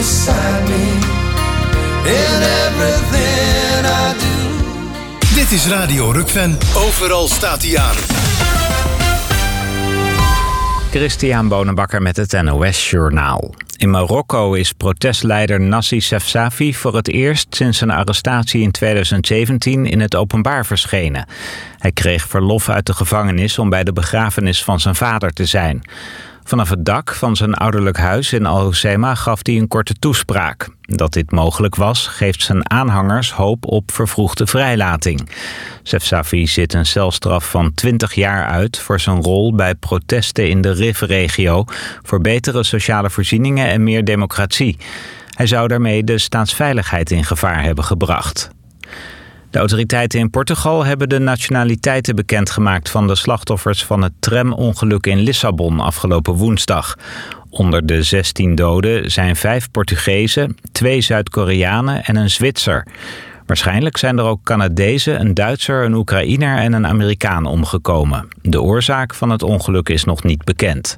beside me in everything I do. Dit is Radio Rukven. Overal staat hij aan. Christian Bonenbakker met het NOS Journaal. In Marokko is protestleider Nassi Sefsafi voor het eerst sinds zijn arrestatie in 2017 in het openbaar verschenen. Hij kreeg verlof uit de gevangenis om bij de begrafenis van zijn vader te zijn. Vanaf het dak van zijn ouderlijk huis in Al Hoceima gaf hij een korte toespraak. Dat dit mogelijk was, geeft zijn aanhangers hoop op vervroegde vrijlating. Sefsafi zit een celstraf van 20 jaar uit voor zijn rol bij protesten in de Rif-regio voor betere sociale voorzieningen en meer democratie. Hij zou daarmee de staatsveiligheid in gevaar hebben gebracht. De autoriteiten in Portugal hebben de nationaliteiten bekendgemaakt van de slachtoffers van het tramongeluk in Lissabon afgelopen woensdag. Onder de 16 doden zijn 5 Portugezen, 2 Zuid-Koreanen en een Zwitser. Waarschijnlijk zijn er ook Canadezen, een Duitser, een Oekraïner en een Amerikaan omgekomen. De oorzaak van het ongeluk is nog niet bekend.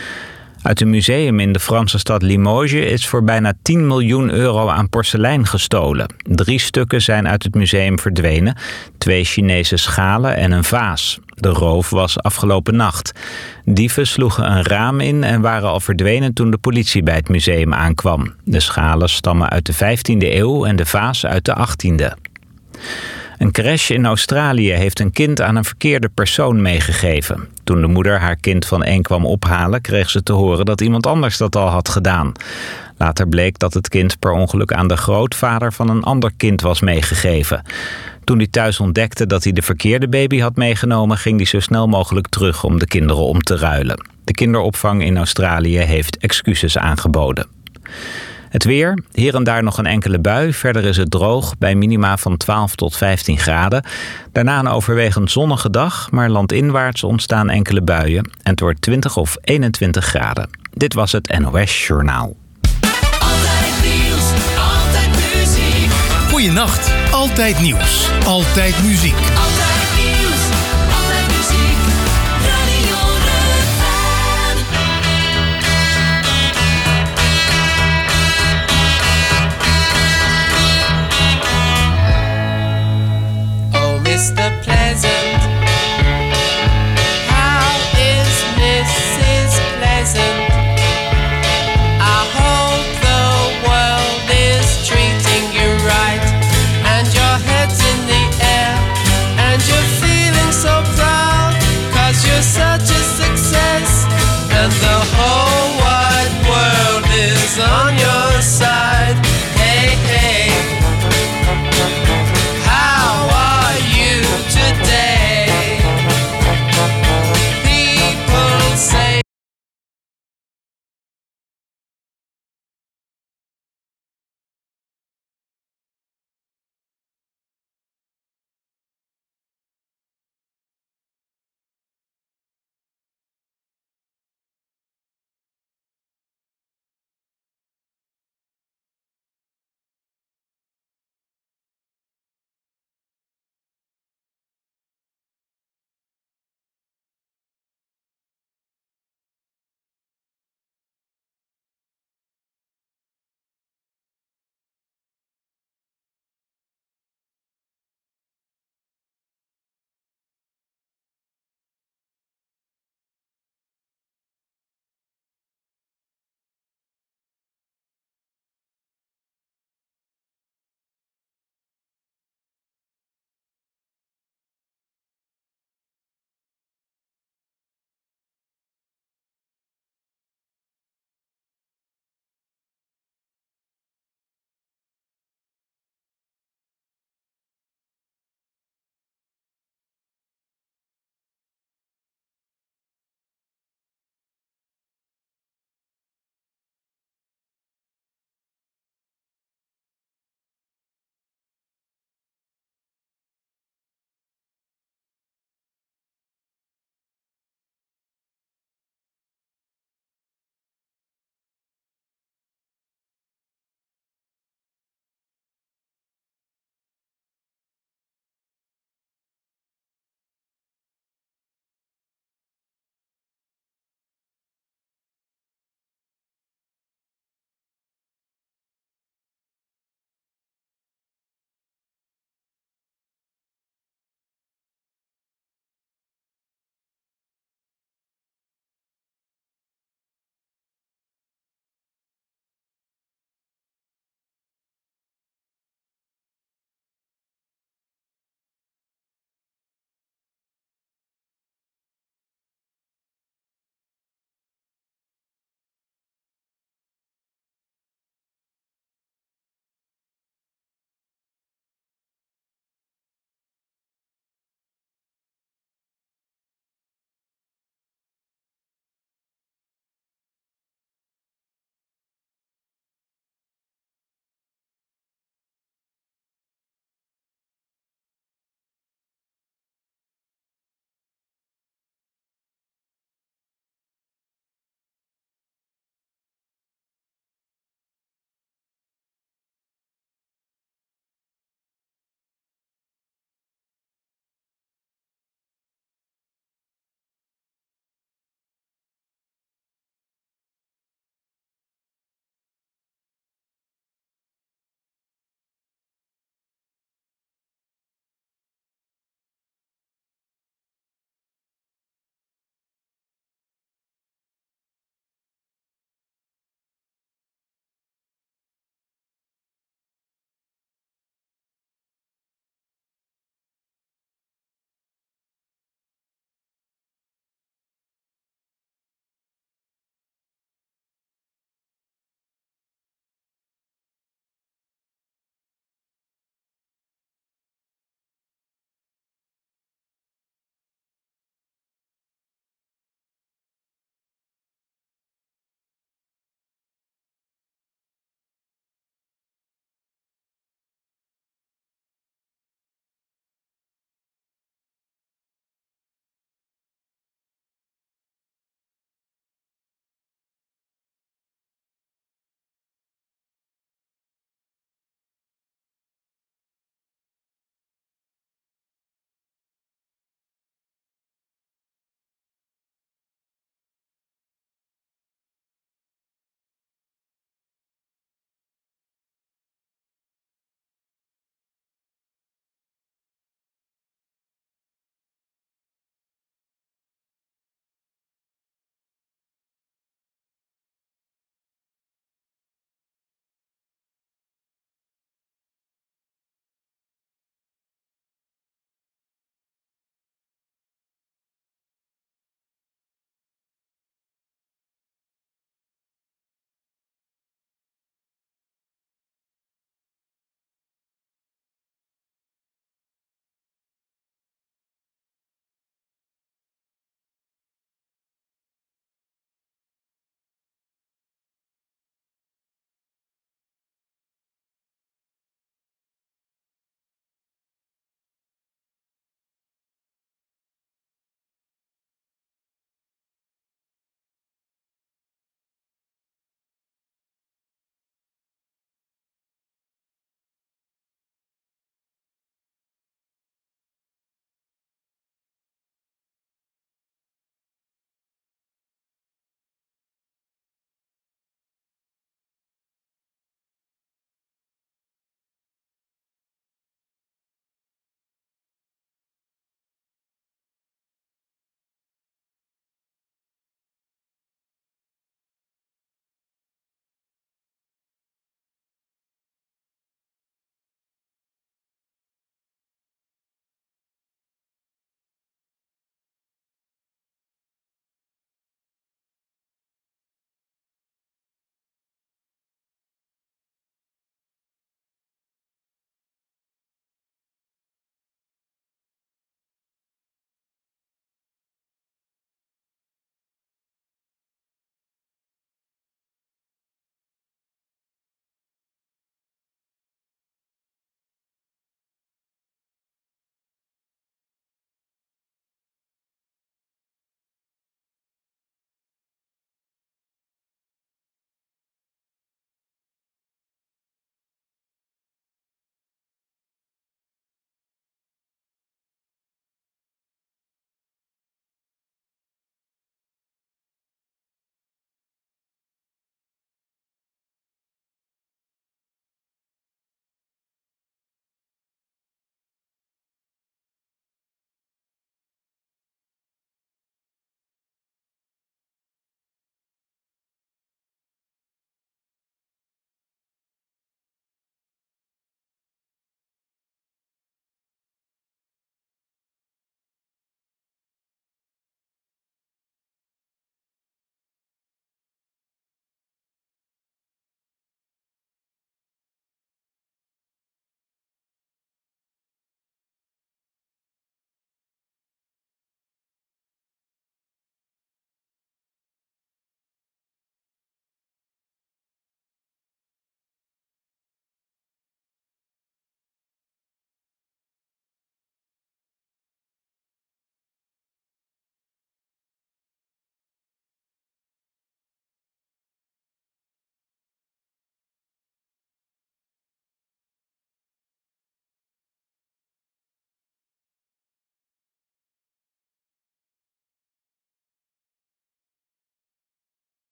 Uit een museum in de Franse stad Limoges is voor bijna 10 miljoen euro aan porselein gestolen. 3 stukken zijn uit het museum verdwenen, 2 Chinese schalen en een vaas. De roof was afgelopen nacht. Dieven sloegen een raam in en waren al verdwenen toen de politie bij het museum aankwam. De schalen stammen uit de 15e eeuw en de vaas uit de 18e. Een crash in Australië heeft een kind aan een verkeerde persoon meegegeven. Toen de moeder haar kind van 1 kwam ophalen, kreeg ze te horen dat iemand anders dat al had gedaan. Later bleek dat het kind per ongeluk aan de grootvader van een ander kind was meegegeven. Toen hij thuis ontdekte dat hij de verkeerde baby had meegenomen, ging hij zo snel mogelijk terug om de kinderen om te ruilen. De kinderopvang in Australië heeft excuses aangeboden. Het weer, hier en daar nog een enkele bui. Verder is het droog bij minima van 12 tot 15 graden. Daarna een overwegend zonnige dag, maar landinwaarts ontstaan enkele buien. En het wordt 20 of 21 graden. Dit was het NOS Journaal. Altijd nieuws, altijd muziek. Goeienacht, altijd nieuws, altijd muziek. Altijd nieuws, altijd muziek. Radio Rukven. Oh, Mr. Pleasant, how is Mrs. Pleasant? I hope the world is treating you right, and your head's in the air, and you're feeling so proud, 'cause you're such a success, and the whole wide world is on your side. Hey, hey, how are you today?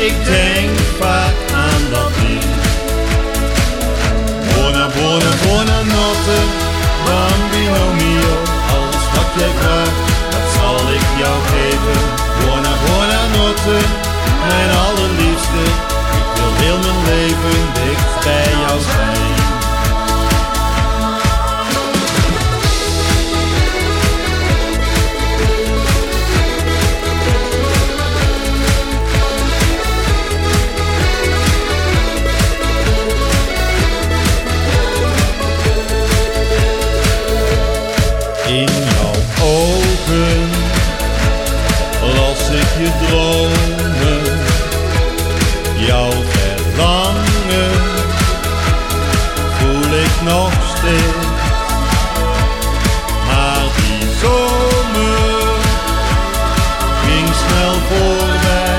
ik denk vaak aan dat lied. Buona, buona, buonanotte, bambino mio. Alles wat jij vraagt, dat zal ik jou geven. Buona, buonanotte, mijn allerliefste. Ik wil heel mijn leven dicht bij jou zijn. In jouw ogen las ik je dromen, jouw verlangen voel ik nog steeds. Maar die zomer ging snel voorbij.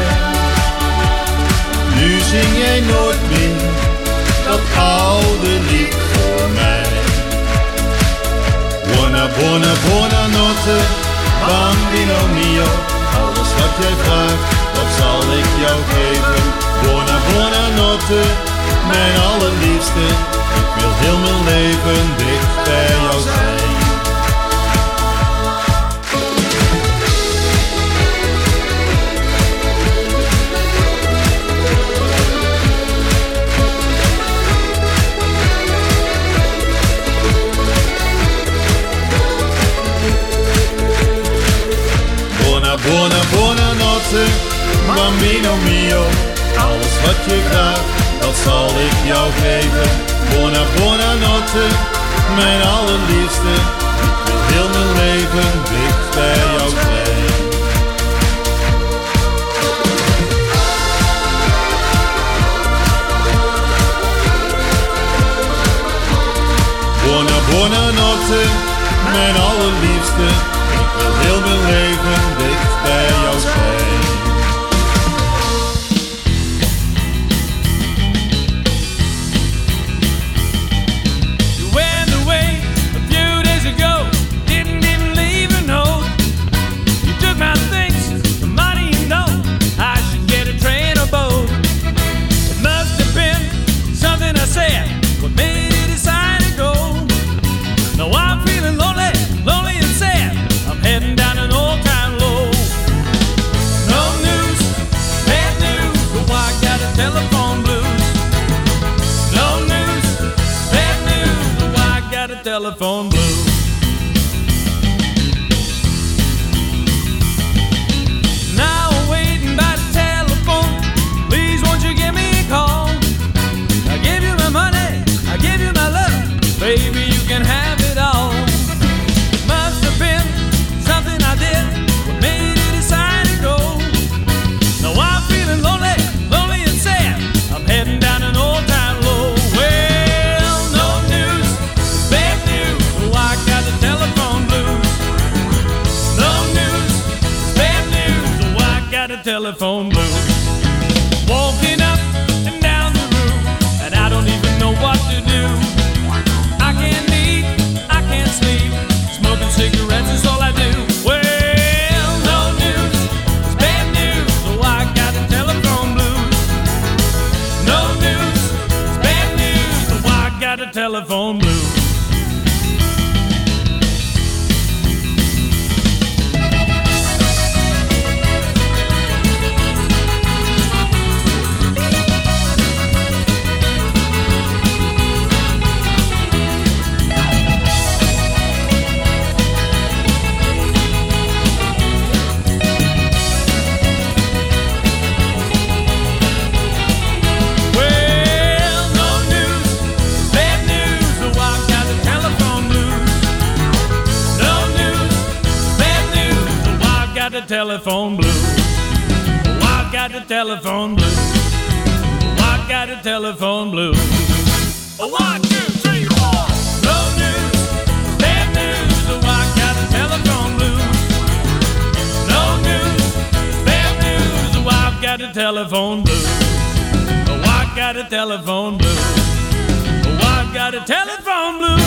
Nu zing jij nooit meer dat oude lied voor mij. Buona, buona, buonanotte, bambino mio. Alles wat jij vraagt, dat zal ik jou geven. Buona, buonanotte, mijn allerliefste. Ik wil heel mijn leven dicht bij jou zijn. Buona, buonanotte, bambino mio. Alles wat je vraagt, dat zal ik jou geven. Buona, buonanotte, mijn allerliefste. Ik wil heel mijn leven dicht bij jou zijn. Buona, buonanotte, mijn allerliefste. Ik wil heel mijn leven dicht bij jou zijn. You went away a few days ago, didn't even leave a note. You took my things, the money you know, I should get a train or boat. It must have been something I said, what made you decide to go. Now I'm feeling lonely, lonely and sad. I'm heading down an old town low. No news, bad news, oh I got a telephone blues. No news, bad news, oh I got a telephone blues. Now I'm waiting by the telephone. Please won't you give me a call? I'll give you my money, I'll give you my love. Baby, you can have it all. Must have been something I did, what made you decide to go. Now I'm feeling lonely, lonely and sad. I'm heading down an old town low. Well, no news, bad news, oh I got the telephone blues. No news, bad news, oh I got the telephone blues. Walking up and down the room, and I don't even know what to do. I can't eat, I can't sleep, smoking cigarettes is all I do. Well, no news, it's bad news, so I got the telephone blues. No news, it's bad news, so I got the telephone blues. Well, no news, bad news, so I got the telephone blues. No news, bad news, so I got the telephone blues. Oh, I got the telephone blues. Oh, I got the telephone blues. Oh, 1, 2, 3, 4. No news, bad news, so I got the telephone blues. No news, bad news, so I've got the telephone blues. Oh, I got a telephone blues. Oh, I got a telephone blues.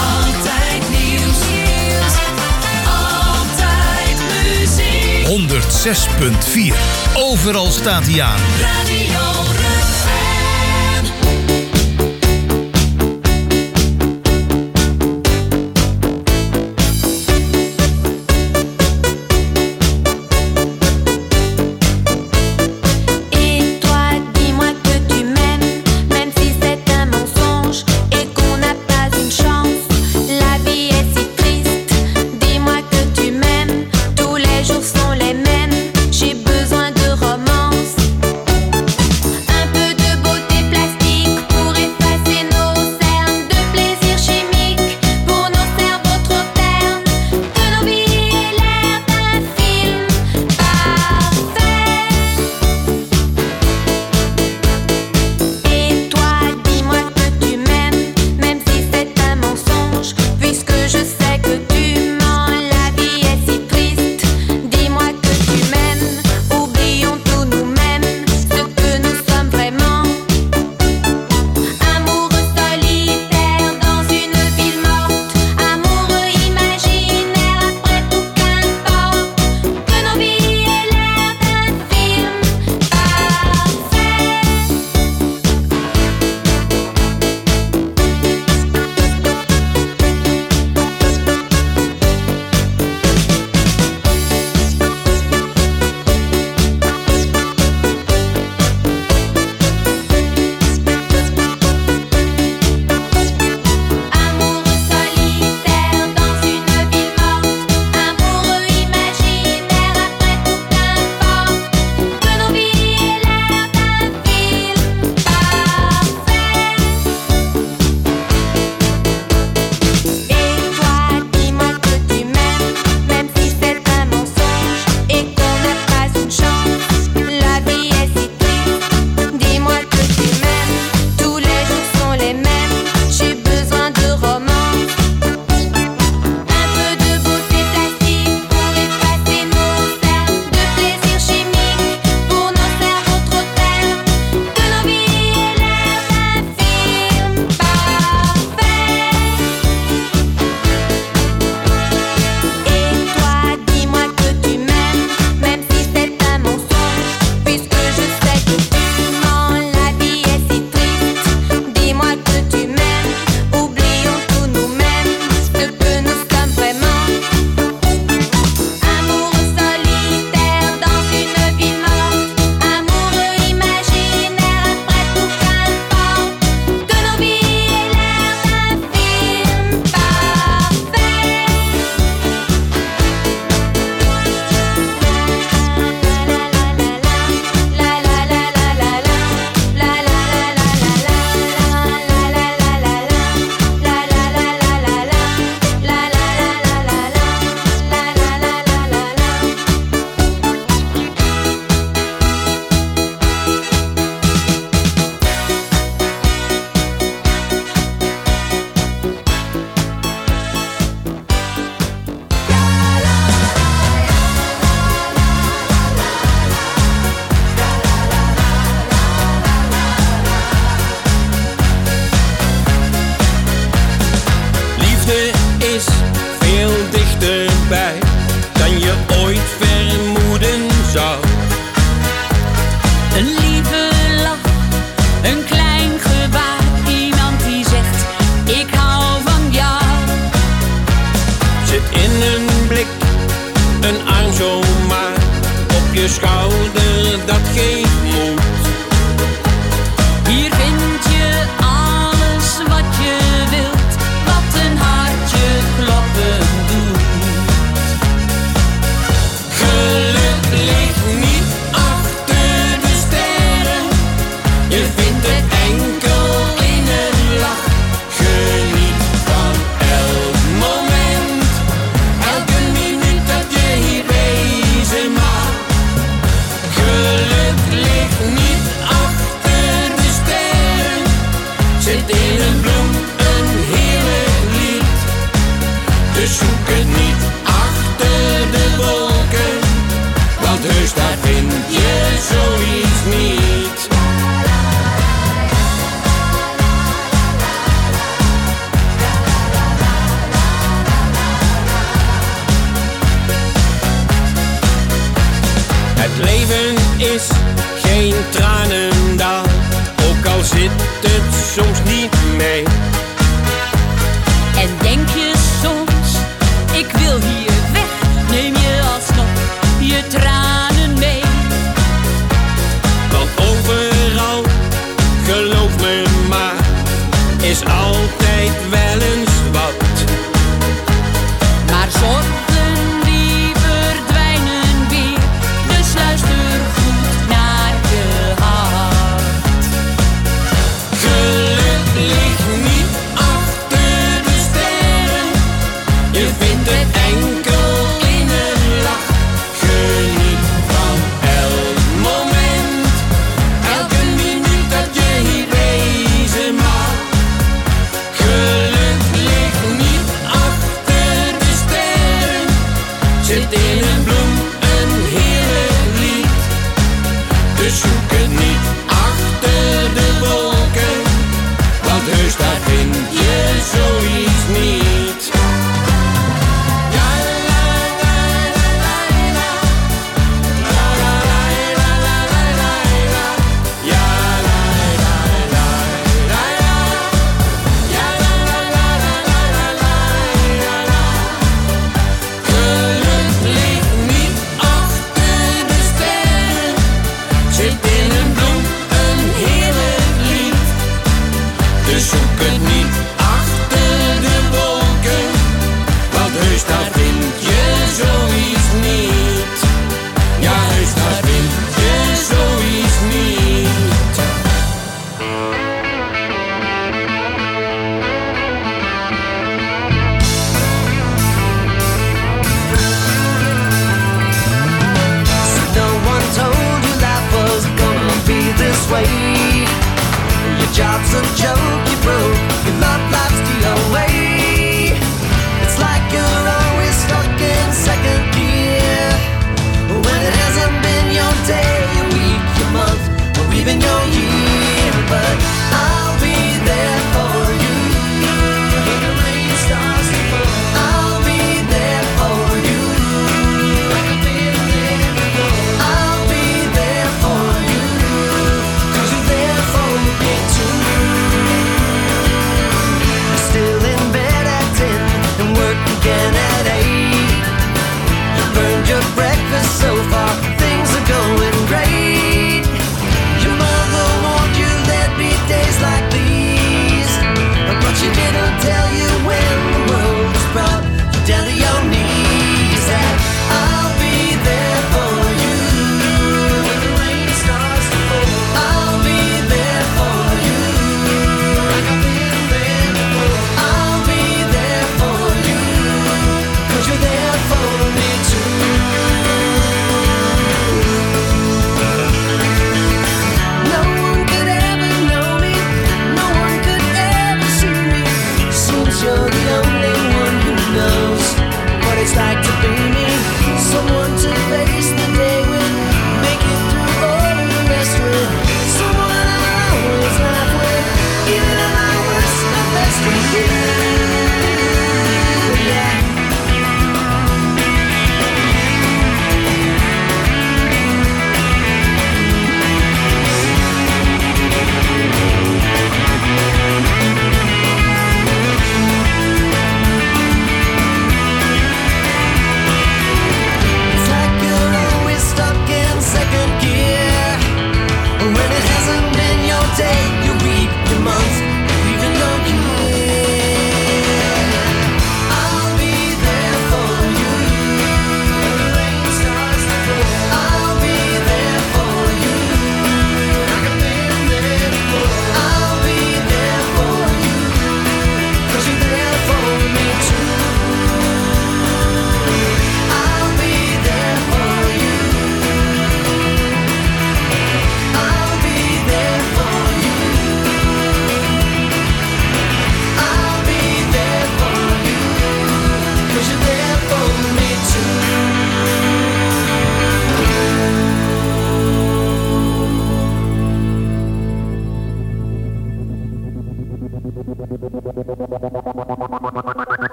Altijd nieuws, altijd muziek. 106.9 106.4. Overal staat hij aan. Radio Rutgen. Et toi, dis-moi que tu m'aimes, même si c'est un mensonge et qu'on n'a pas une chance. La vie est si triste. Dis-moi que tu m'aimes, tous les jours sont les mêmes. J'ai besoin de romance, un peu de beauté plastique pour effacer nos cernes, de plaisir chimique pour nos cerveaux trop ternes, que nos vies aient l'air d'un film parfait. Et toi, dis-moi que tu m'aimes, même si c'est un mensonge, puisque je sais que tu mens. La vie est si triste. Dis-moi que tu m'aimes, oublions tout nous-mêmes, ce que nous sommes vraiment. Amoureux solitaires dans une ville morte, amoureux imaginaires, après tout qu'importe, que nos vies aient l'air d'un film parfait. Amoureux solitaires dans une ville morte, amoureux imaginaires, après tout qu'importe, que nos vies aient l'air d'un film parfait. Et toi, dis-moi que tu m'aimes, même si c'est un mensonge et qu'on n'a pas une chance. La vie est si triste. Dis-moi que tu m'aimes, tous les jours sont les mêmes. J'ai besoin de romance, un peu de beauté plastique pour effacer nos cernes, de plaisir chimique pour nos cerveaux trop ternes, que nos vies aient l'air d'un film parfait. Et toi, dis-moi que tu m'aimes, même si c'est un mensonge, puisque je sais que tu mens. La vie est si triste. Dis-moi que tu m'aimes, oublions tout nous-mêmes, ce que nous sommes vraiment. Amoureux solitaires dans une ville morte, amoureux imaginaires, après tout qu'importe, que nos vies aient l'air d'un film parfait. Liefde is veel dichterbij dan je ooit vermoeden zou. Een lieve lach, een klein gebaar, iemand die zegt, ik hou van jou. Zit in een blik, een arm zomaar op je schouder, dat geeft moed. Hier vind je alles wat je wilt, wat een hartje kloppen doet. Geluk ligt niet achter de sterren, je vindt het enkel in een lach. Geniet van elk moment, elke minuut dat je hier wezen mag. Geluk ligt niet leven is geen tranendal, ook al zit het soms niet mee.